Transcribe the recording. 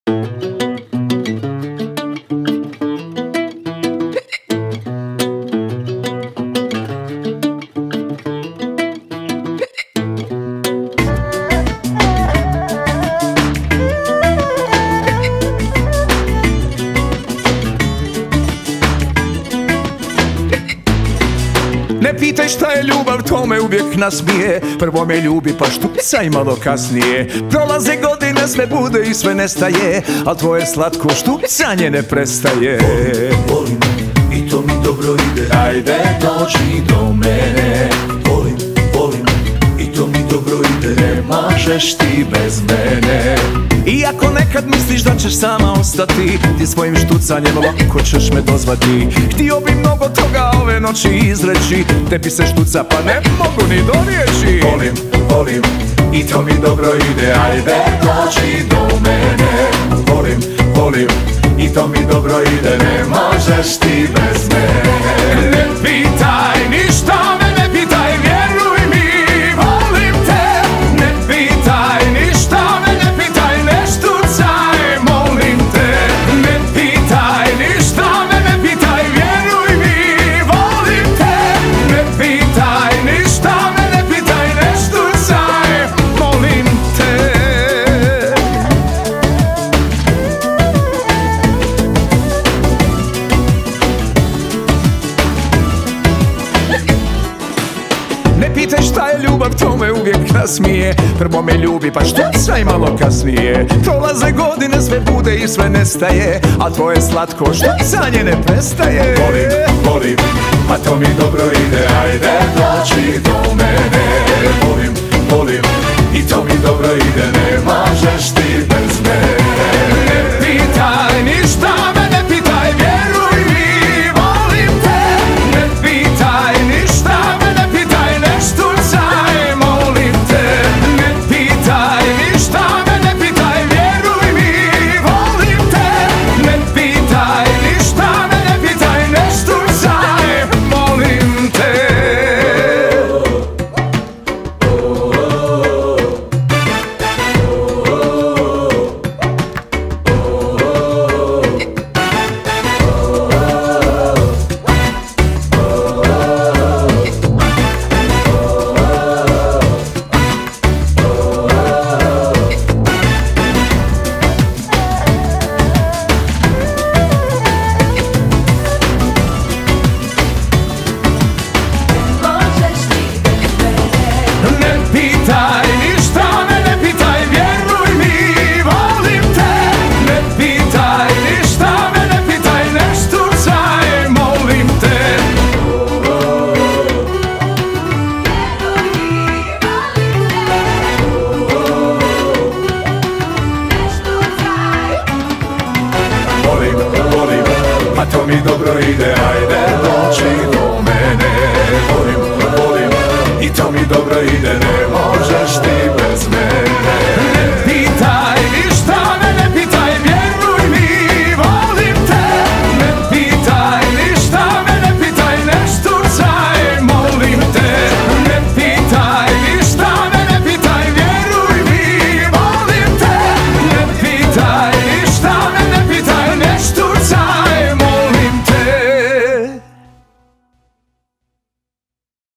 Ne pitaj šta je ljubav, to me uvijek nasmije. Prvo me ljubi pa štucaj malo kasnije. Prolaze godine, sve bude i sve nestaje, al tvoje slatko štucanje ne prestaje. Volim, i to mi dobro ide. Ajde dođi do mene. Volim, i to mi dobro ide. Ne možeš ti bez mene. Iako nekad misliš da ćeš sama ostati, ti svojim štucanjem lako ćeš me dozvati. Htio bi mnogo toga ove noći izreći, tebi se štuca pa ne mogu ni do riječi. Volim, i to mi dobro ide. Ajde dođi do mene. Volim, i to mi dobro ide. Ne možeš ti bez mene. Ne pitaj ništa me, ne pitaj, vjeruj mi, volim te. Ne pitaj ništa me, ne pitaj, ne štucaj, molim te. Ne pitaj ništa me, ne pitaj, vjeruj mi, volim te. Ne pitaj ništa me, ne pitaj, ne štucaj, molim te. Ne pitaj šta je ljubav, to me uvijek nasmije. Prvo me ljubi pa štucaj malo kasnije. Prolaze godine, sve bude i sve nestaje, a tvoje slatko štucanje ne prestaje. Volim, pa to mi dobro ide. Ajde dođi do mene. Volim, i to mi dobro ide. Ne možeš ti bez